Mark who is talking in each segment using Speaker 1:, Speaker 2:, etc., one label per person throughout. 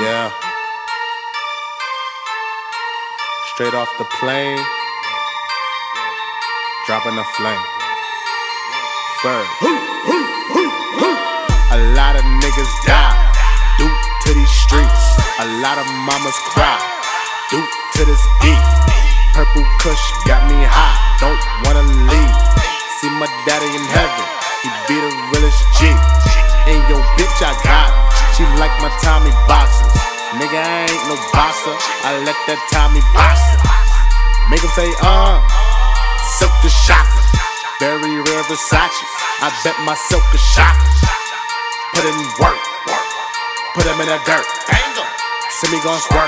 Speaker 1: Yeah. Straight off the plane, dropping a flame. Bird. A lot of niggas die due to these streets. A lot of mamas cry due to this beef. Purple Kush got me high, don't wanna leave. See my daddy in heaven, he be the realest G. And yo bitch I got her, she like my Tommy boxers. Nigga I ain't no boxer, I let that Tommy box her. Make him say silk the shocker. Very rare Versace, I bet my silk is shocker. Put in work, put him in the dirt. See me gon' squirt,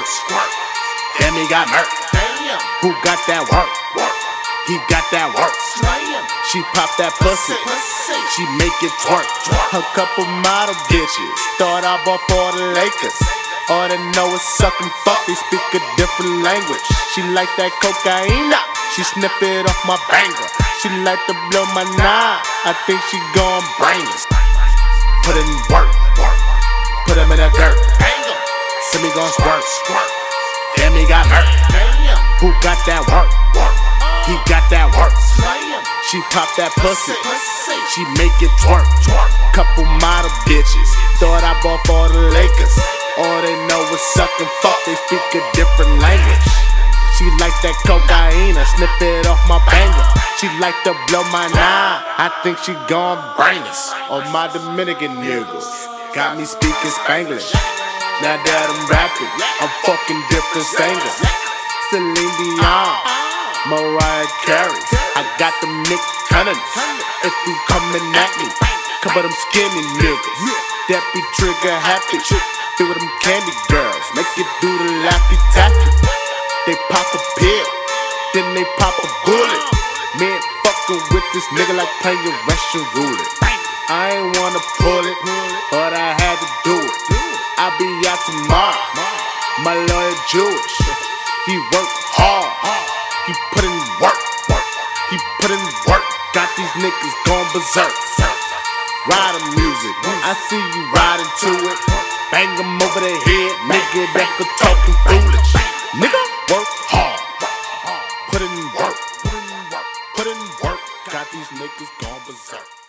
Speaker 1: damn he got murk. Who got that work? He got that work. She pop that pussy, she make it twerk. A couple model bitches thought I bought for the Lakers. All they know is suck and fuck, they speak a different language. She like that cocaine, she sniff it off my banger. She like to blow my nine, I think she gon' bring it. Put in work, put him in the dirt. See me gon' squirt, damn he got hurt. Who got that work? He got that work. She pop that pussy, she make it twerk. Couple model bitches thought I bought for the Lakers. All they know is suck and fuck, they speak a different language. She like that cocaine, I sniff it off my banger. She like to blow my nine, I think she gon' bring us. On my Dominican niggas, got me speaking Spanglish. Now that I'm rapping, I'm fucking different singers. Celine Dion, Mariah Carey, I got them Nick Cannons. If you coming at me, couple them skinny niggas that be trigger happy. Feel with them candy girls, make it do the laffy taffy. They pop a pill, then they pop a bullet. Man, fucking with this nigga like playing Russian roulette. I ain't wanna pull it, but I had to do it. I'll be out tomorrow, my lawyer Jewish. He work hard, he put in work, he put in work. Got these niggas going berserk. Riding music, I see you riding to it. Bang them over the head, nigga that for talking foolish. Nigga, work hard, put in work, put in work. Got these niggas going berserk.